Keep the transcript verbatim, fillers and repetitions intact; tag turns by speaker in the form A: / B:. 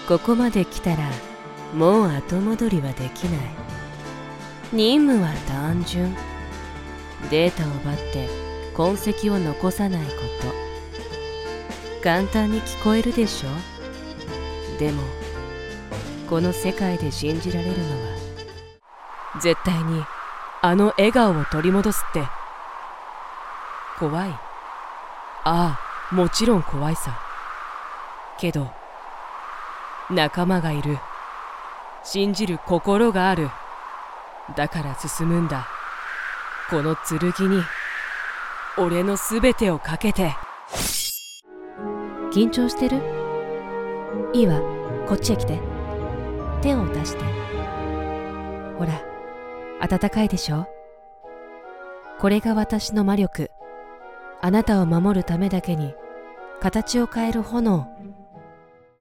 A: ここまで来たらもう後戻りはできない。任務は単純。データを奪って痕跡を残さないこと。簡単に聞こえるでしょ。でもこの世界で信じられるのは、絶対にあの笑顔を取り戻すって。怖い。ああ、もちろん怖いさ。けど仲間がいる。信じる心がある。だから進むんだ。この剣に俺のすべてをかけて。緊張してる？いいわ、こっちへ来て。手を出して。ほら、暖かいでしょ。これが私の魔力。あなたを守るためだけに形を変える炎。